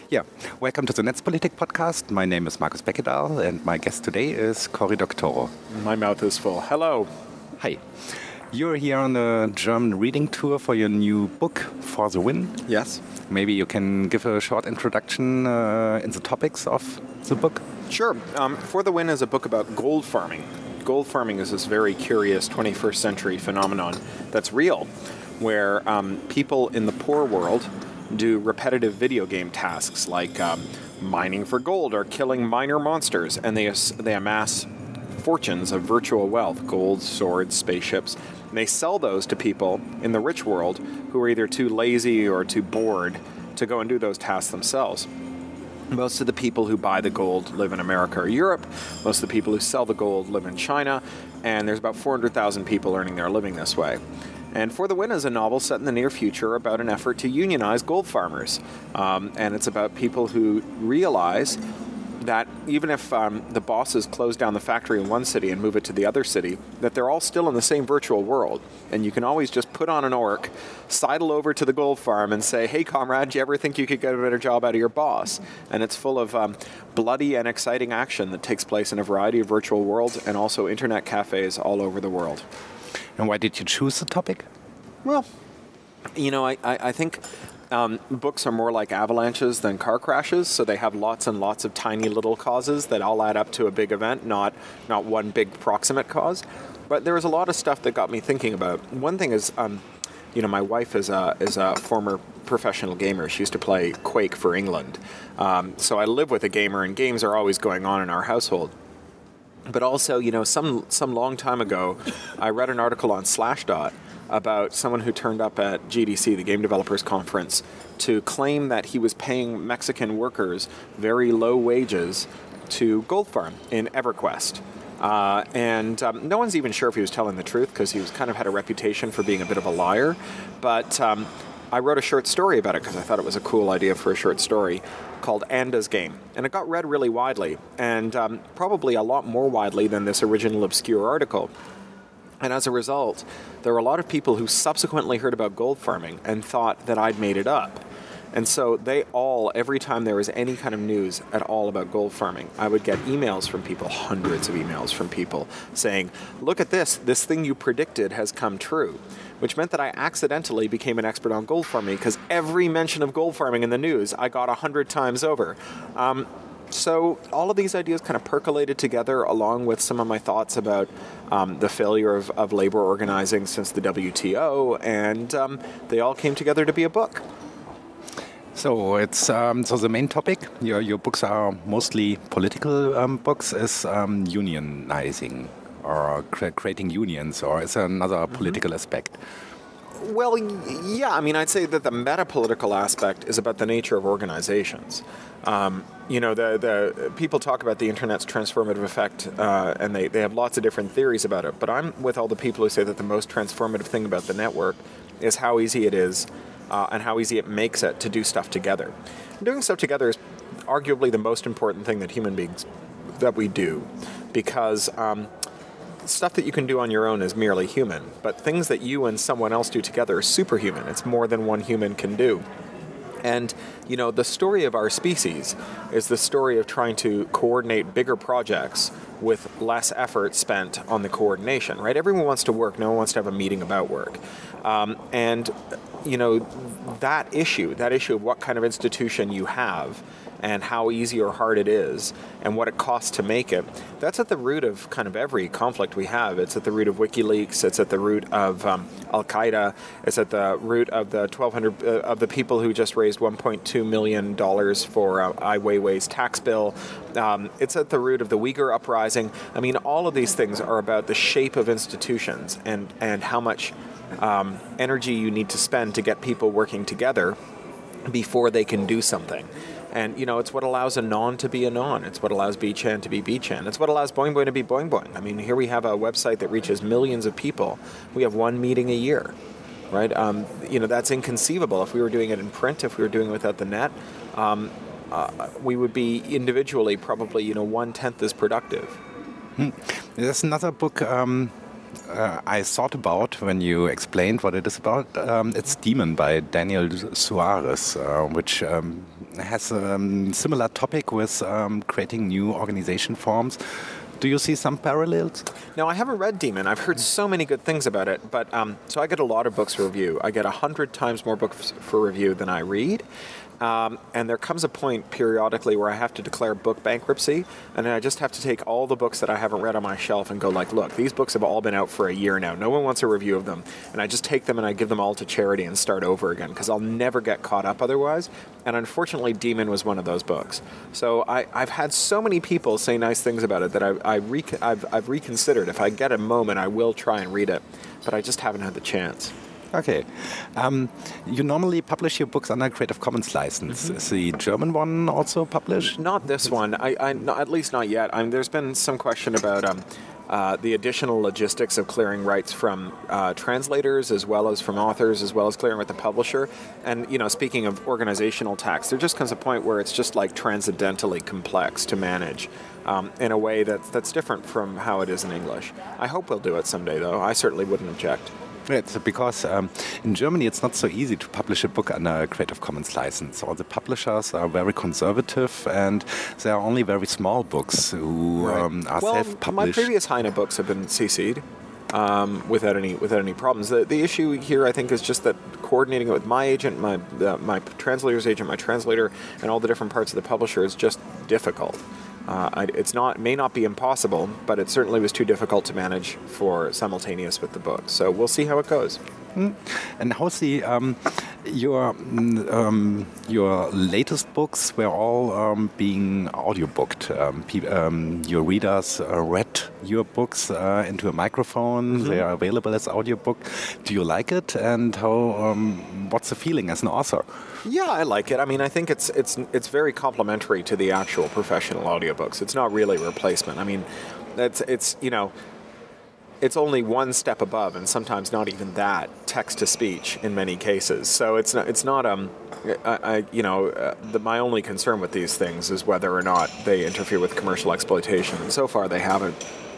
Yeah, welcome to the Netzpolitik podcast. My name is Markus Beckedahl, and my guest today is Cory Doctorow. My mouth is full. Hello. Hi. You're here on a German reading tour for your new book, For the Win. Yes. Maybe you can give a short introduction in the topics of the book? Sure. For the Win is a book about gold farming. Gold farming is this very curious 21st century phenomenon that's real, where people in the poor world do repetitive video game tasks like mining for gold or killing minor monsters, and they amass fortunes of virtual wealth, gold, swords, spaceships, and they sell those to people in the rich world who are either too lazy or too bored to go and do those tasks themselves. Most of the people who buy the gold live in America or Europe. Most of the people who sell the gold live in China, and there's about 400,000 people earning their living this way. And For the Win is a novel set in the near future about an effort to unionize gold farmers. And it's about people who realize that even if the bosses close down the factory in one city and move it to the other city, that they're all still in the same virtual world. And you can always just put on an orc, sidle over to the gold farm and say, "Hey, comrade, do you ever think you could get a better job out of your boss?" And it's full of bloody and exciting action that takes place in a variety of virtual worlds and also internet cafes all over the world. And why did you choose the topic? Well, I think books are more like avalanches than car crashes, so they have lots and lots of tiny little causes that all add up to a big event, not one big proximate cause. But there was a lot of stuff that got me thinking about. One thing is, my wife is a former professional gamer. She used to play Quake for England. So I live with a gamer, and games are always going on in our household. But also, some long time ago, I read an article on Slashdot about someone who turned up at GDC, the Game Developers Conference, to claim that he was paying Mexican workers very low wages to gold farm in EverQuest. And no one's even sure if he was telling the truth, because he was kind of had a reputation for being a bit of a liar. But I wrote a short story about it because I thought it was a cool idea for a short story called Anda's Game. And it got read really widely, and probably a lot more widely than this original obscure article. And as a result, there were a lot of people who subsequently heard about gold farming and thought that I'd made it up. And so they all, every time there was any kind of news at all about gold farming, I would get emails from people, hundreds of emails from people, saying, "Look at this thing you predicted has come true," which meant that I accidentally became an expert on gold farming, because every mention of gold farming in the news I got 100 times over. So all of these ideas kind of percolated together, along with some of my thoughts about the failure of labor organizing since the WTO, and they all came together to be a book. So it's so the main topic. Your books are mostly political books. Is unionizing or creating unions, or is there another political aspect? Well, yeah. I'd say that the meta-political aspect is about the nature of organizations. The people talk about the internet's transformative effect, and they have lots of different theories about it. But I'm with all the people who say that the most transformative thing about the network is how easy it is and how easy it makes it to do stuff together. Doing stuff together is arguably the most important thing that human beings that we do, because stuff that you can do on your own is merely human, but things that you and someone else do together are superhuman. It's more than one human can do. And, the story of our species is the story of trying to coordinate bigger projects with less effort spent on the coordination, right? Everyone wants to work. No one wants to have a meeting about work. That issue of what kind of institution you have and how easy or hard it is and what it costs to make it, that's at the root of kind of every conflict we have. It's at the root of WikiLeaks. It's at the root of Al-Qaeda. It's at the root of the 1,200 of the people who just raised $1.2 million for Ai Weiwei's tax bill. It's at the root of the Uyghur uprising. All of these things are about the shape of institutions and how much energy you need to spend to get people working together before they can do something. And, it's what allows Anon to be Anon. It's what allows B-Chan to be B-Chan. It's what allows Boing Boing to be Boing Boing. Here we have a website that reaches millions of people. We have one meeting a year, right? That's inconceivable. If we were doing it in print, if we were doing it without the net, we would be individually probably, 1/10 as productive. There's another book I thought about when you explained what it is about. It's Demon by Daniel Suarez, which has a similar topic with creating new organization forms. Do you see some parallels? No, I haven't read Demon. I've heard so many good things about it. But so I get a lot of books for review. I get 100 times more books for review than I read. And there comes a point periodically where I have to declare book bankruptcy, and then I just have to take all the books that I haven't read on my shelf and go like, look, these books have all been out for a year now. No one wants a review of them. And I just take them and I give them all to charity and start over again, because I'll never get caught up otherwise. And unfortunately, Demon was one of those books. So I've had so many people say nice things about it that I've reconsidered. If I get a moment, I will try and read it, but I just haven't had the chance. Okay. You normally publish your books under Creative Commons license. Is the German one also published? Not this one. At least not yet. There's been some question about the additional logistics of clearing rights from translators as well as from authors, as well as clearing with the publisher. And, speaking of organizational tax, there just comes a point where it's just like transcendentally complex to manage in a way that's different from how it is in English. I hope we'll do it someday, though. I certainly wouldn't object. It's because in Germany it's not so easy to publish a book under a Creative Commons license. All the publishers are very conservative, and there are only very small books who are self-published. My previous Heine books have been CC'd without any problems. The issue here, I think, is just that coordinating it with my agent, my translator's agent, my translator, and all the different parts of the publisher is just difficult. It may not be impossible, but it certainly was too difficult to manage for simultaneous with the book. So we'll see how it goes. And how's your latest books were all being audiobooked? Your readers read your books into a microphone. They are available as audiobook. Do you like it? And what's the feeling as an author? Yeah, I like it. I mean, I think it's very complementary to the actual professional audiobooks. It's not really a replacement. I mean, it's only one step above, and sometimes not even that, text to speech in many cases. So my only concern with these things is whether or not they interfere with commercial exploitation, and so far they haven't.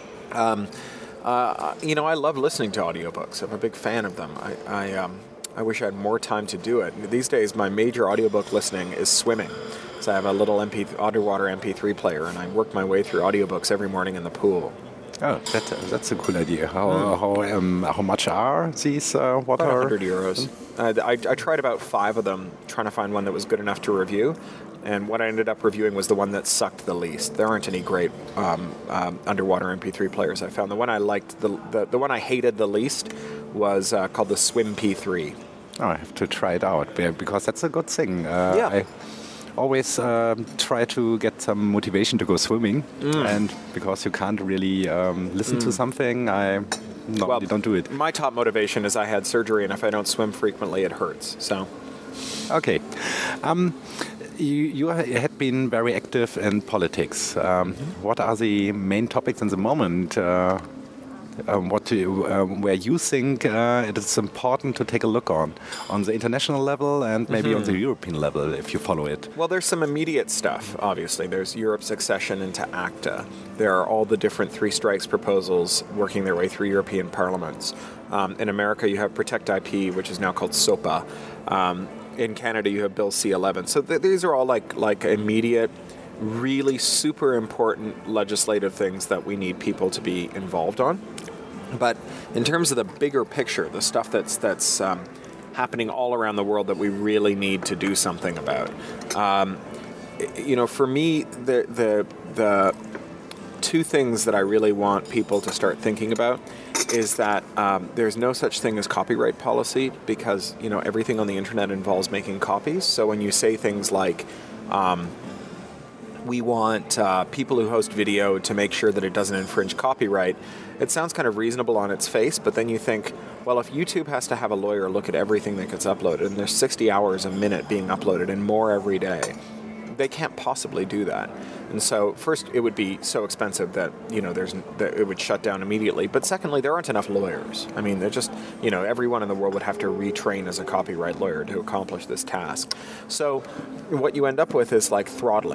I love listening to audiobooks. I'm a big fan of them. I wish I had more time to do it. These days, my major audiobook listening is swimming. So I have a little underwater MP3 player, and I work my way through audiobooks every morning in the pool. Oh, that's a cool idea. How much are these? What about are 100 euros? I tried about 5 of them, trying to find one that was good enough to review. And what I ended up reviewing was the one that sucked the least. There aren't any great underwater MP3 players I found. The one I liked, the one I hated the least was called the Swim P3. Oh, I have to try it out because that's a good thing. Yeah. I always try to get some motivation to go swimming, and because you can't really listen to something, I normally don't do it. My top motivation is I had surgery, and if I don't swim frequently, it hurts. So, okay. You had been very active in politics. What are the main topics in the moment? Where you think it is important to take a look on the international level and maybe on the European level, if you follow it? Well, there's some immediate stuff, obviously. There's Europe's accession into ACTA. There are all the different 3 strikes proposals working their way through European parliaments. In America, you have Protect IP, which is now called SOPA. In Canada, you have Bill C-11. So these are all like immediate, really super important legislative things that we need people to be involved on. But in terms of the bigger picture, the stuff that's happening all around the world that we really need to do something about, for me, the 2 things that I really want people to start thinking about is that there's no such thing as copyright policy because, everything on the internet involves making copies. So when you say things like, we want people who host video to make sure that it doesn't infringe copyright, it sounds kind of reasonable on its face, but then you think, well, if YouTube has to have a lawyer look at everything that gets uploaded, and there's 60 hours a minute being uploaded and more every day, they can't possibly do that. And so, first, it would be so expensive that it would shut down immediately. But secondly, there aren't enough lawyers. I mean, they're just everyone in the world would have to retrain as a copyright lawyer to accomplish this task. So, what you end up with is like throttling.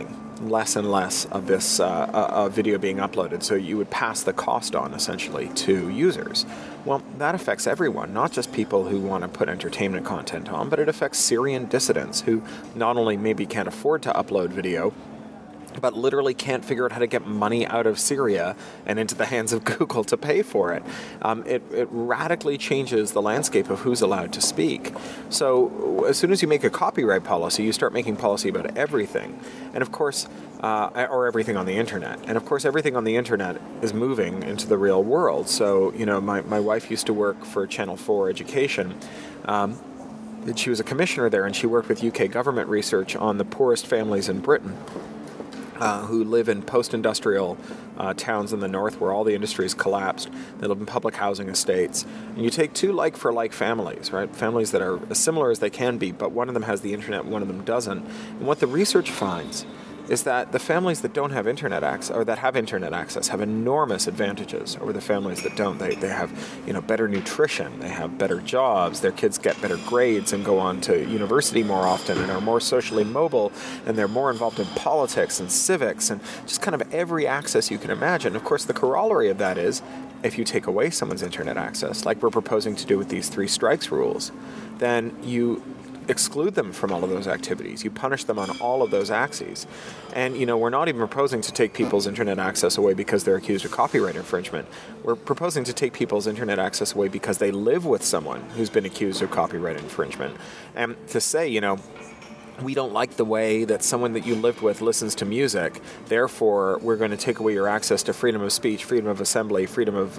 less and less of this video being uploaded. So you would pass the cost on, essentially, to users. Well, that affects everyone, not just people who want to put entertainment content on, but it affects Syrian dissidents who not only maybe can't afford to upload video, but literally can't figure out how to get money out of Syria and into the hands of Google to pay for it. It radically changes the landscape of who's allowed to speak. So as soon as you make a copyright policy, you start making policy about everything. And of course, or everything on the internet. And of course, everything on the internet is moving into the real world. So, my wife used to work for Channel 4 Education. She was a commissioner there, and she worked with UK government research on the poorest families in Britain. Who live in post-industrial towns in the north where all the industries collapsed. They live in public housing estates. And you take two like-for-like families, right? Families that are as similar as they can be, but one of them has the internet, one of them doesn't. And what the research finds is that the families that don't have internet access, or that have internet access, have enormous advantages over the families that don't. They have, better nutrition, they have better jobs, their kids get better grades and go on to university more often and are more socially mobile, and they're more involved in politics and civics and just kind of every access you can imagine. Of course, the corollary of that is, if you take away someone's internet access, like we're proposing to do with these 3 strikes rules, then you exclude them from all of those activities. You punish them on all of those axes. And, we're not even proposing to take people's internet access away because they're accused of copyright infringement. We're proposing to take people's internet access away because they live with someone who's been accused of copyright infringement. And to say, we don't like the way that someone that you lived with listens to music, therefore we're going to take away your access to freedom of speech, freedom of assembly, freedom of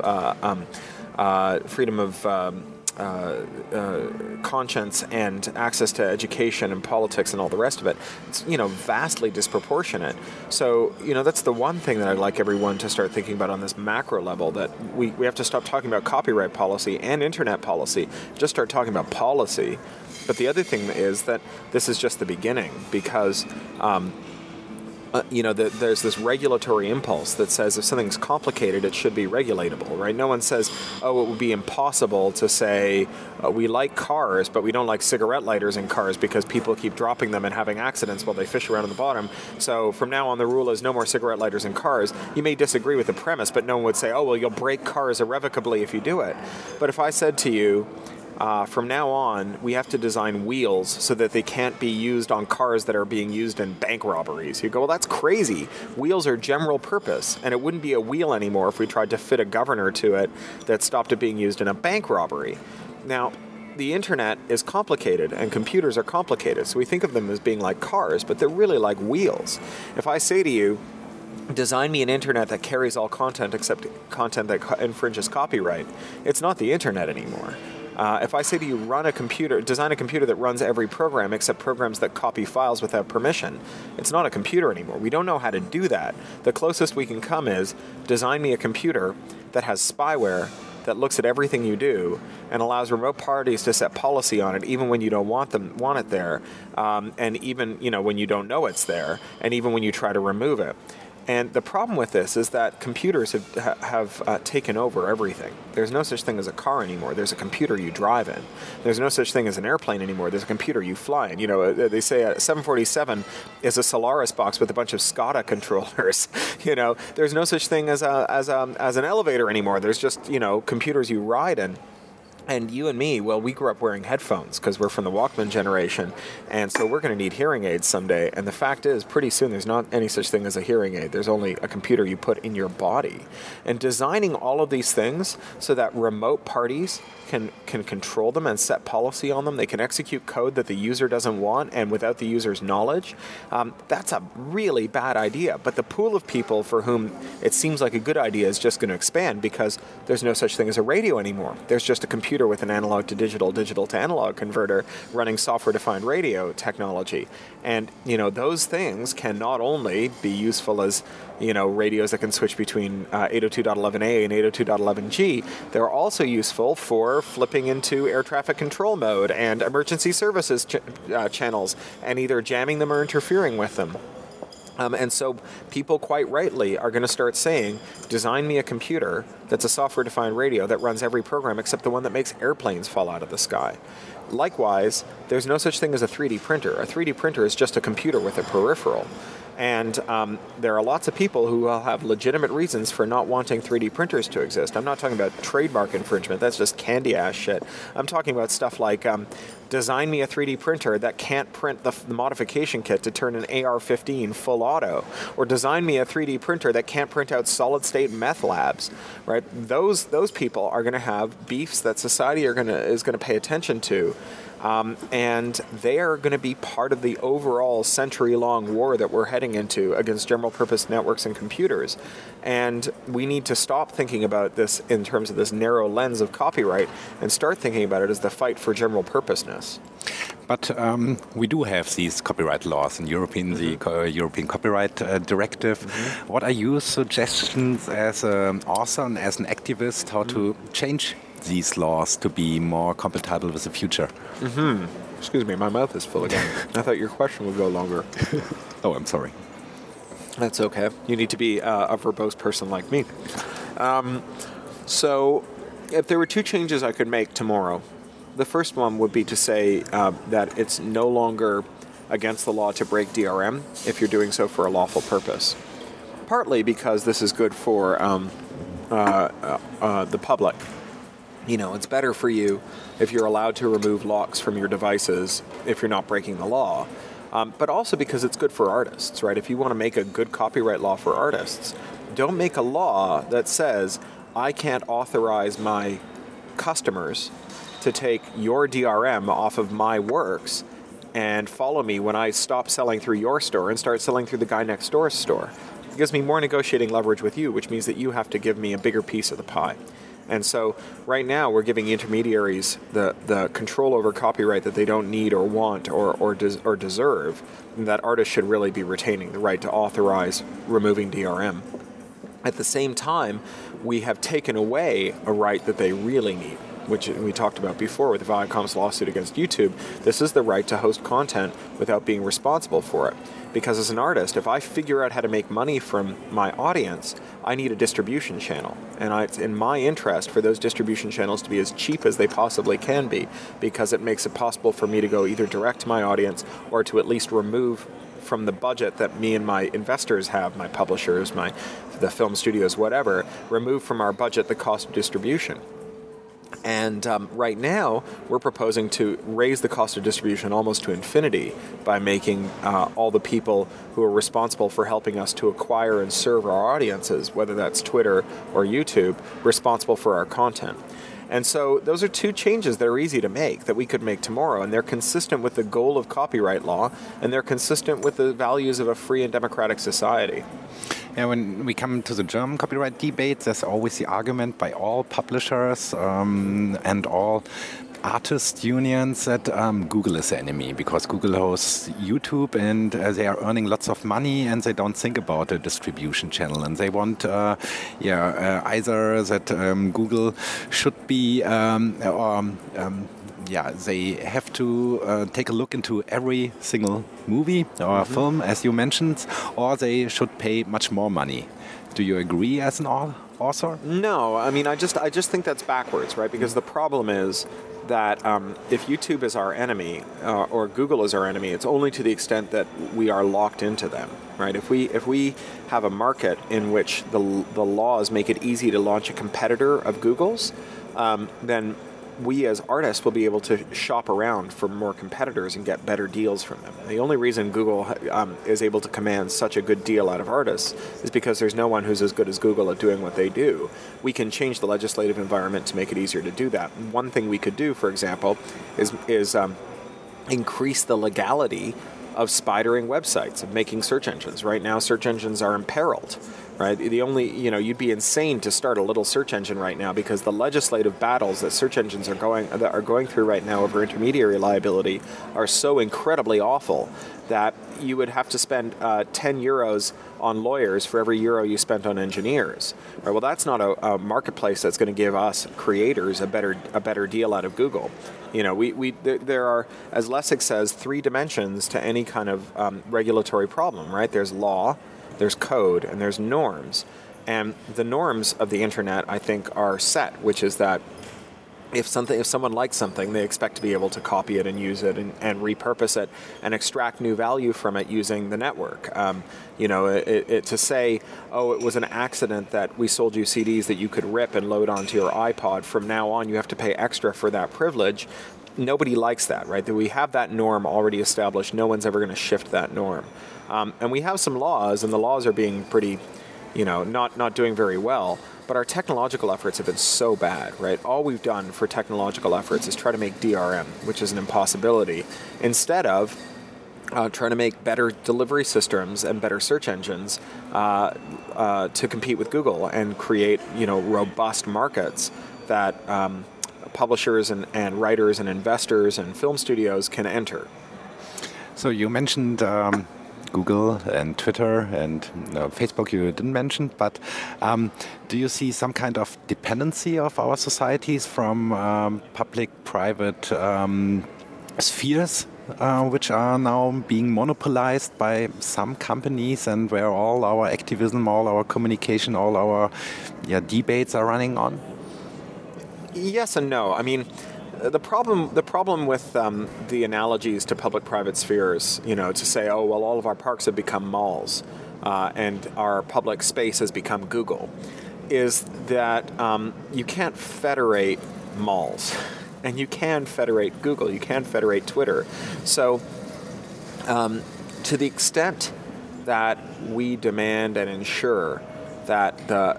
conscience and access to education and politics and all the rest of it. It's, vastly disproportionate. So, that's the one thing that I'd like everyone to start thinking about on this macro level, that we have to stop talking about copyright policy and internet policy, just start talking about policy. But the other thing is that this is just the beginning, because there's this regulatory impulse that says if something's complicated, it should be regulatable, right? No one says, it would be impossible to say we like cars, but we don't like cigarette lighters in cars because people keep dropping them and having accidents while they fish around in the bottom. So from now on, the rule is no more cigarette lighters in cars. You may disagree with the premise, but no one would say, you'll break cars irrevocably if you do it. But if I said to you, from now on, we have to design wheels so that they can't be used on cars that are being used in bank robberies. You go, well, that's crazy. Wheels are general purpose, and it wouldn't be a wheel anymore if we tried to fit a governor to it that stopped it being used in a bank robbery. Now, the internet is complicated, and computers are complicated, so we think of them as being like cars, but they're really like wheels. If I say to you, design me an internet that carries all content except content that infringes copyright, it's not the internet anymore. If I say to you, design a computer that runs every program except programs that copy files without permission, it's not a computer anymore. We don't know how to do that. The closest we can come is design me a computer that has spyware that looks at everything you do and allows remote parties to set policy on it, even when you don't want it there, and even when you don't know it's there, and even when you try to remove it. And the problem with this is that computers have taken over everything. There's no such thing as a car anymore. There's a computer you drive in. There's no such thing as an airplane anymore. There's a computer you fly in. They say a 747 is a Solaris box with a bunch of SCADA controllers. There's no such thing as an elevator anymore. There's just computers you ride in. And you and me, well, we grew up wearing headphones because we're from the Walkman generation, and so we're going to need hearing aids someday. And the fact is, pretty soon there's not any such thing as a hearing aid. There's only a computer you put in your body. And designing all of these things so that remote parties can control them and set policy on them. They can execute code that the user doesn't want and without the user's knowledge. That's a really bad idea. But the pool of people for whom it seems like a good idea is just going to expand because there's no such thing as a radio anymore. There's just a computer with an analog to digital, digital to analog converter running software-defined radio technology. And, those things can not only be useful as, radios that can switch between 802.11a and 802.11g, they're also useful for flipping into air traffic control mode and emergency services channels and either jamming them or interfering with them. And so people quite rightly are going to start saying, design me a computer that's a software-defined radio that runs every program except the one that makes airplanes fall out of the sky. Likewise, there's no such thing as a 3D printer. A 3D printer is just a computer with a peripheral. And there are lots of people who will have legitimate reasons for not wanting 3D printers to exist. I'm not talking about trademark infringement. That's just candy-ass shit. I'm talking about stuff like design me a 3D printer that can't print the modification kit to turn an AR-15 full auto, or design me a 3D printer that can't print out solid-state meth labs. Right? Those people are going to have beefs that society is going to pay attention to. And they are going to be part of the overall century-long war that we're heading into against general-purpose networks and computers. And we need to stop thinking about this in terms of this narrow lens of copyright and start thinking about it as the fight for general purposeness. But we do have these copyright laws in European, the European Copyright Directive. What are your suggestions as an author and as an activist how to change these laws to be more compatible with the future? Excuse me, my mouth is full again. I thought your question would go longer. Oh, I'm sorry. That's okay. You need to be a verbose person like me. So, if there were two changes I could make tomorrow, the first one would be to say that it's no longer against the law to break DRM if you're doing so for a lawful purpose. Partly because this is good for the public. You know, it's better for you if you're allowed to remove locks from your devices if you're not breaking the law. But also because it's good for artists, right? If you want to make a good copyright law for artists, don't make a law that says, I can't authorize my customers to take your DRM off of my works and follow me when I stop selling through your store and start selling through the guy next door's store. It gives me more negotiating leverage with you, which means that you have to give me a bigger piece of the pie. And so right now we're giving intermediaries the control over copyright that they don't need or want or deserve, and that artists should really be retaining the right to authorize removing DRM. At the same time, we have taken away a right that they really need, which we talked about before with Viacom's lawsuit against YouTube. This is the right to host content without being responsible for it. Because as an artist, if I figure out how to make money from my audience, I need a distribution channel. And it's in my interest for those distribution channels to be as cheap as they possibly can be, because it makes it possible for me to go either direct to my audience or to at least remove from the budget that me and my investors have, my publishers, the film studios, whatever, remove from our budget the cost of distribution. And right now, we're proposing to raise the cost of distribution almost to infinity by making all the people who are responsible for helping us to acquire and serve our audiences, whether that's Twitter or YouTube, responsible for our content. And so those are two changes that are easy to make, that we could make tomorrow, and they're consistent with the goal of copyright law, and they're consistent with the values of a free and democratic society. Yeah, when we come to the German copyright debate, there's always the argument by all publishers and all artist unions that Google is the enemy, because Google hosts YouTube and they are earning lots of money and they don't think about a distribution channel, and they want either that Google should be they have to take a look into every single movie or film, as you mentioned, or they should pay much more money. Do you agree as an author? No, I mean, I just think that's backwards, right? Because the problem is that if YouTube is our enemy or Google is our enemy, it's only to the extent that we are locked into them, right? If we have a market in which the laws make it easy to launch a competitor of Google's, then we as artists will be able to shop around for more competitors and get better deals from them. The only reason Google is able to command such a good deal out of artists is because there's no one who's as good as Google at doing what they do. We can change the legislative environment to make it easier to do that. One thing we could do, for example, is increase the legality of spidering websites, of making search engines. Right now, search engines are imperiled. Right? You'd be insane to start a little search engine right now, because the legislative battles that search engines are going through right now over intermediary liability are so incredibly awful that you would have to spend 10 euros on lawyers for every euro you spent on engineers. Right? Well, that's not a marketplace that's going to give us creators a better deal out of Google. You know, there are, as Lessig says, 3 dimensions to any kind of regulatory problem. Right? There's law, there's code, and there's norms. And the norms of the internet, I think, are set, which is that if someone likes something, they expect to be able to copy it and use it and repurpose it and extract new value from it using the network. To say, oh, it was an accident that we sold you CDs that you could rip and load onto your iPod. From now on, you have to pay extra for that privilege. Nobody likes that, right? That we have that norm already established. No one's ever going to shift that norm. And we have some laws, and the laws are being pretty, not doing very well. But our technological efforts have been so bad, right? All we've done for technological efforts is try to make DRM, which is an impossibility, instead of trying to make better delivery systems and better search engines to compete with Google and create, robust markets that publishers and writers and investors and film studios can enter. So you mentioned Google and Twitter and Facebook you didn't mention, but do you see some kind of dependency of our societies from public-private spheres which are now being monopolized by some companies and where all our activism, all our communication, all our debates are running on? Yes and no. I mean, the problem with the analogies to public-private spheres, to say, oh, well, all of our parks have become malls and our public space has become Google, is that you can't federate malls and you can federate Google, you can federate Twitter. So to the extent that we demand and ensure that the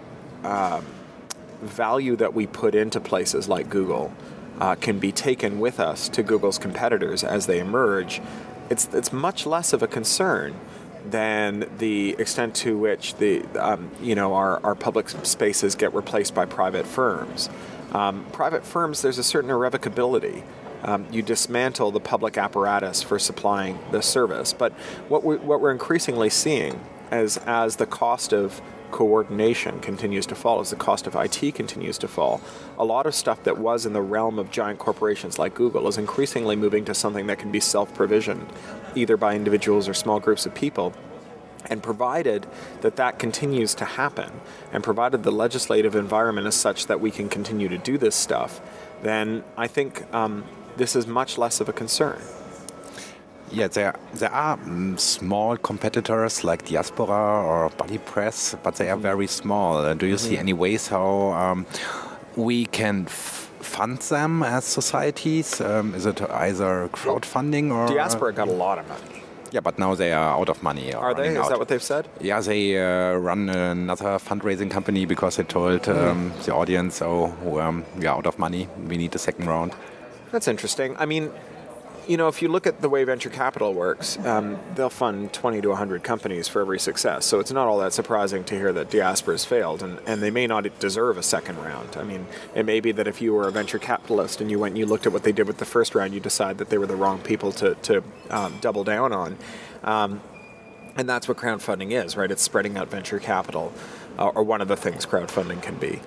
value that we put into places like Google can be taken with us to Google's competitors as they emerge, it's much less of a concern than the extent to which our public spaces get replaced by private firms. Private firms, there's a certain irrevocability. You dismantle the public apparatus for supplying the service. But what we're increasingly seeing as the cost of coordination continues to fall, as the cost of IT continues to fall, a lot of stuff that was in the realm of giant corporations like Google is increasingly moving to something that can be self-provisioned, either by individuals or small groups of people. And provided that continues to happen, and provided the legislative environment is such that we can continue to do this stuff, then I think this is much less of a concern. Yeah, there are small competitors like Diaspora or Buddy Press, but they are very small. Do you see any ways how we can fund them as societies? Is it either crowdfunding or... Diaspora got a lot of money. Yeah, but now they are out of money. Are they? Is that what they've said? Yeah, they run another fundraising company because they told the audience, we are out of money. We need a second round. That's interesting. I mean, if you look at the way venture capital works, they'll fund 20 to 100 companies for every success. So it's not all that surprising to hear that Diaspora's failed, and they may not deserve a second round. I mean, it may be that if you were a venture capitalist and you went and you looked at what they did with the first round, you decide that they were the wrong people to double down on. And that's what crowdfunding is, right? It's spreading out venture capital, or one of the things crowdfunding can be.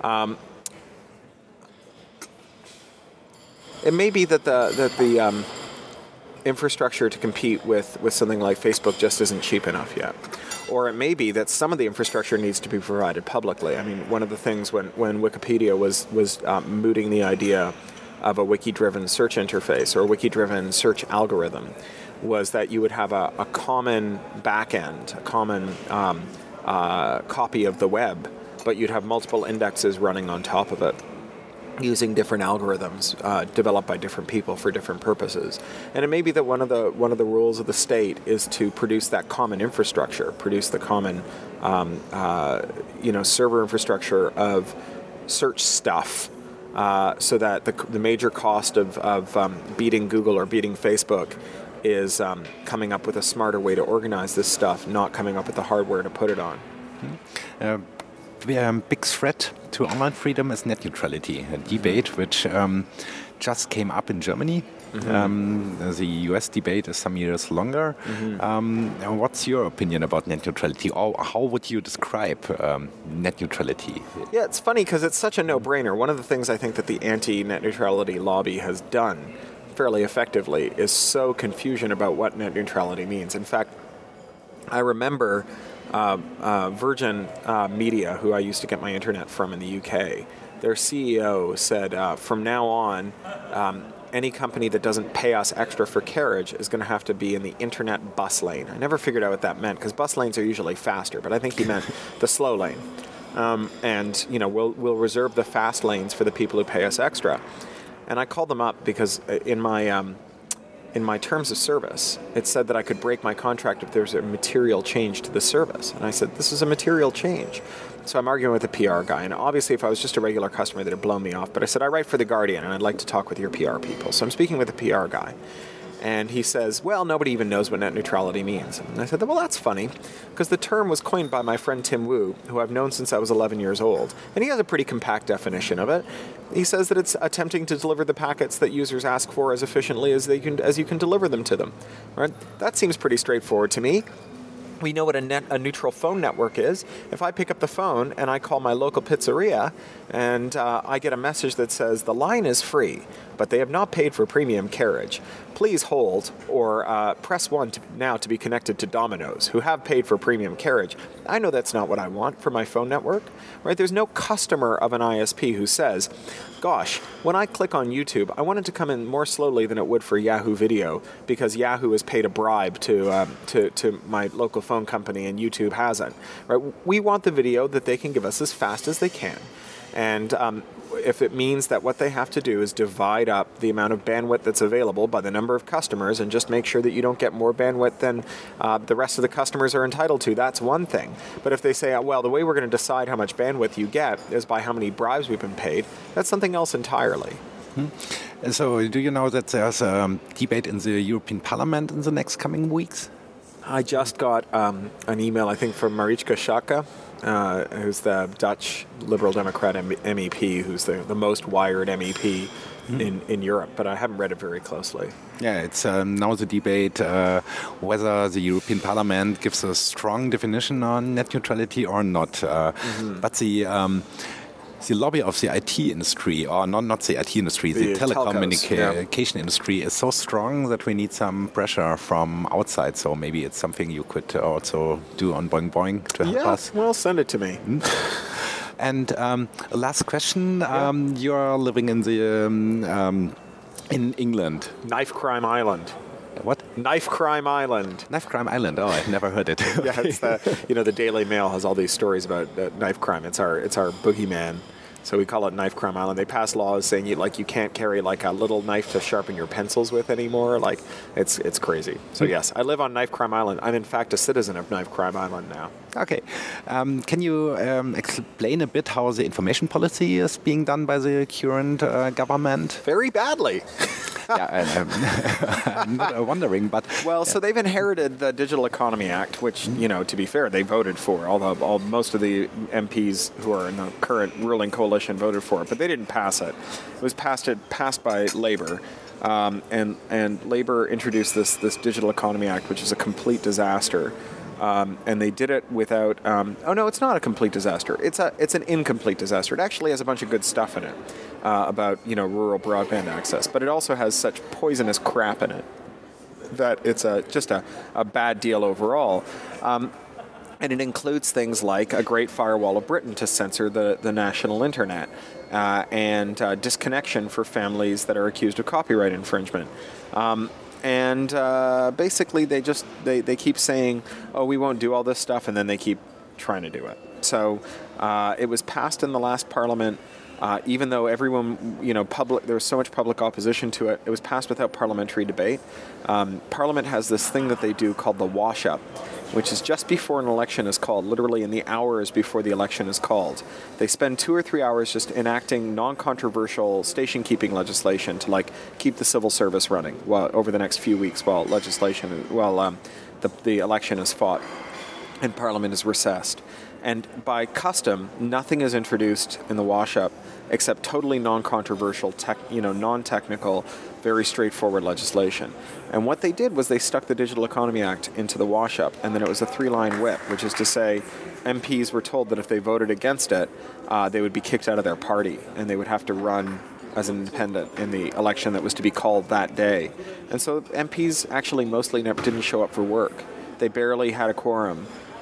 It may be that the infrastructure to compete with something like Facebook just isn't cheap enough yet. Or it may be that some of the infrastructure needs to be provided publicly. I mean, one of the things when Wikipedia was mooting the idea of a wiki-driven search interface or a wiki-driven search algorithm was that you would have a common backend, a common copy of the web, but you'd have multiple indexes running on top of it, using different algorithms developed by different people for different purposes. And it may be that one of the rules of the state is to produce that common infrastructure, produce the common server infrastructure of search stuff, so that the major cost of beating Google or beating Facebook is coming up with a smarter way to organize this stuff, not coming up with the hardware to put it on. Big threat to online freedom is net neutrality, a debate which just came up in Germany. The US debate is some years longer. What's your opinion about net neutrality? Or how would you describe net neutrality? Yeah, it's funny because it's such a no-brainer. One of the things I think that the anti-net neutrality lobby has done fairly effectively is sow confusion about what net neutrality means. In fact, I remember Virgin Media, who I used to get my internet from in the UK, their CEO said, from now on, any company that doesn't pay us extra for carriage is going to have to be in the internet bus lane. I never figured out what that meant, because bus lanes are usually faster, but I think he meant the slow lane. And we'll reserve the fast lanes for the people who pay us extra. And I called them up because in my terms of service, it said that I could break my contract if there's a material change to the service. And I said, this is a material change. So I'm arguing with the PR guy. And obviously, if I was just a regular customer, they'd have blown me off. But I said, I write for The Guardian, and I'd like to talk with your PR people. So I'm speaking with the PR guy. And he says, well, nobody even knows what net neutrality means. And I said, well, that's funny, because the term was coined by my friend Tim Wu, who I've known since I was 11 years old. And he has a pretty compact definition of it. He says that it's attempting to deliver the packets that users ask for as efficiently as you can deliver them to them. Right? That seems pretty straightforward to me. We know what a neutral phone network is. If I pick up the phone and I call my local pizzeria and I get a message that says the line is free, but they have not paid for premium carriage, please hold or press 1 now to be connected to Domino's, who have paid for premium carriage. I know that's not what I want for my phone network. Right? There's no customer of an ISP who says, gosh, when I click on YouTube, I want it to come in more slowly than it would for Yahoo Video because Yahoo has paid a bribe to my local phone company and YouTube hasn't. Right? We want the video that they can give us as fast as they can. And if it means that what they have to do is divide up the amount of bandwidth that's available by the number of customers and just make sure that you don't get more bandwidth than the rest of the customers are entitled to, that's one thing. But if they say, well, the way we're going to decide how much bandwidth you get is by how many bribes we've been paid, that's something else entirely. So do you know that there's a debate in the European Parliament in the next coming weeks? I just got an email, I think, from Mariska Schaake, who's the Dutch Liberal Democrat MEP, who's the most wired MEP in Europe, but I haven't read it very closely. Yeah, it's now the debate whether the European Parliament gives a strong definition on net neutrality or not. But the lobby of the IT industry, or not the IT industry, the telecommunication industry is so strong that we need some pressure from outside. So maybe it's something you could also do on Boing Boing to help us. Well, send it to me. And last question: you're living in the in England, Knife Crime Island. What? Knife Crime Island. Knife Crime Island. Oh, I've never heard it. Yeah, it's the Daily Mail has all these stories about knife crime. It's our boogeyman. So we call it Knife Crime Island. They pass laws saying you can't carry like a little knife to sharpen your pencils with anymore. Like it's crazy. So yes, I live on Knife Crime Island. I'm in fact a citizen of Knife Crime Island now. Okay. Can you explain a bit how the information policy is being done by the current government? Very badly. I'm not wondering, but... Well, so they've inherited the Digital Economy Act, which, to be fair, they voted for. Although most of the MPs who are in the current ruling coalition voted for it, but they didn't pass it. It was passed by Labour. And Labour introduced this Digital Economy Act, which is a complete disaster. And they did it without... no, it's not a complete disaster. It's an incomplete disaster. It actually has a bunch of good stuff in it about rural broadband access, but it also has such poisonous crap in it that it's just a bad deal overall. And it includes things like a Great Firewall of Britain to censor the national internet and disconnection for families that are accused of copyright infringement. And basically, they keep saying, "Oh, we won't do all this stuff," and then they keep trying to do it. So it was passed in the last Parliament, even though everyone, there was so much public opposition to it. It was passed without parliamentary debate. Parliament has this thing that they do called the wash-up, which is just before an election is called, literally in the hours before the election is called. They spend 2 or 3 hours just enacting non-controversial station-keeping legislation to keep the civil service running over the next few weeks while the election is fought and Parliament is recessed. And by custom, nothing is introduced in the wash-up except totally non-controversial, non-technical, very straightforward legislation. And what they did was they stuck the Digital Economy Act into the wash-up, and then it was a 3-line whip, which is to say MPs were told that if they voted against it, they would be kicked out of their party, and they would have to run as an independent in the election that was to be called that day. And so MPs actually mostly didn't show up for work. They barely had a quorum.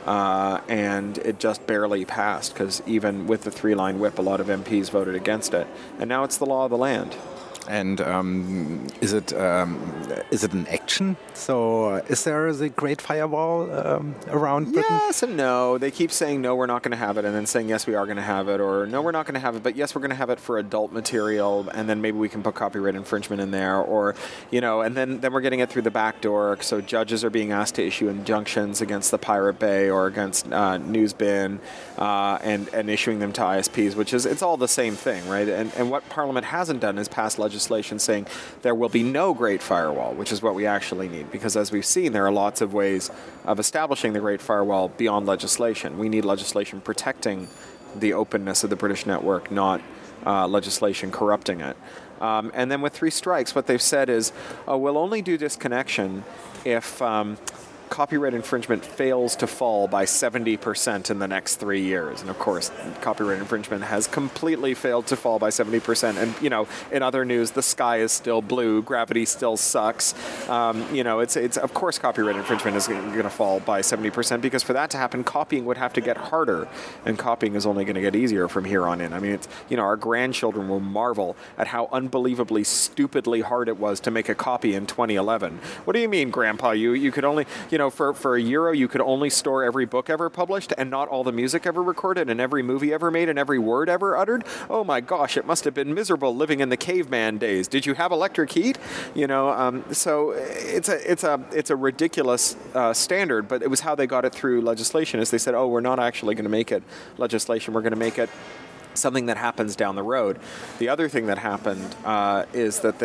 and it just barely passed because even with the 3-line whip, a lot of MPs voted against it. And now it's the law of the land. And is it an action? So is there the Great Firewall around Britain? Yes and no. They keep saying, no, we're not going to have it, and then saying, yes, we are going to have it, or no, we're not going to have it, but yes, we're going to have it for adult material, and then maybe we can put copyright infringement in there, or, and then we're getting it through the back door, so judges are being asked to issue injunctions against the Pirate Bay or against Newsbin, and issuing them to ISPs, which is, it's all the same thing, right? And what Parliament hasn't done is pass legislation saying there will be no Great Firewall, which is what we actually need, because as we've seen, there are lots of ways of establishing the Great Firewall beyond legislation. We need legislation protecting the openness of the British network, not legislation corrupting it. And then with 3 strikes, what they've said is, we'll only do disconnection if copyright infringement fails to fall by 70% in the next 3 years. And of course, copyright infringement has completely failed to fall by 70%. And, in other news, the sky is still blue, gravity still sucks. It's of course copyright infringement is going to fall by 70%, because for that to happen, copying would have to get harder. And copying is only going to get easier from here on in. I mean, it's, our grandchildren will marvel at how unbelievably stupidly hard it was to make a copy in 2011. What do you mean, Grandpa? You could only, for €1, you could only store every book ever published and not all the music ever recorded and every movie ever made and every word ever uttered. Oh my gosh, it must have been miserable living in the caveman days. Did you have electric heat? So it's a ridiculous standard, but it was how they got it through legislation. Is they said, we're not actually going to make it legislation. We're going to make it something that happens down the road. The other thing that happened is that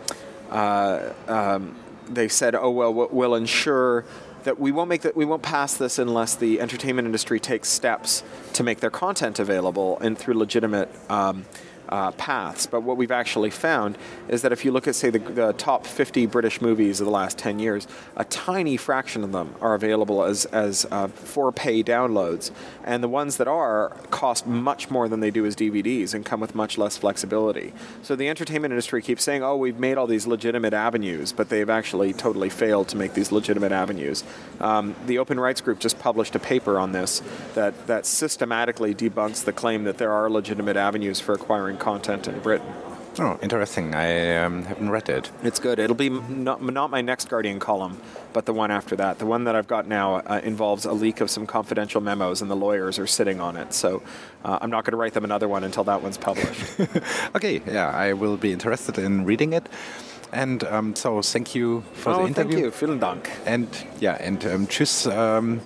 they said, we'll ensure that we won't pass this unless the entertainment industry takes steps to make their content available and through legitimate paths. But what we've actually found is that if you look at, say, the top 50 British movies of the last 10 years, a tiny fraction of them are available as for pay downloads. And the ones that are cost much more than they do as DVDs and come with much less flexibility. So the entertainment industry keeps saying, we've made all these legitimate avenues, but they've actually totally failed to make these legitimate avenues. The Open Rights Group just published a paper on this that systematically debunks the claim that there are legitimate avenues for acquiring content in Britain. Oh, interesting. I haven't read it. It's good. It'll be not my next Guardian column, but the one after that. The one that I've got now involves a leak of some confidential memos, and the lawyers are sitting on it. So I'm not going to write them another one until that one's published. Okay, yeah, I will be interested in reading it. And so thank you for the interview. Thank you. Vielen Dank. And tschüss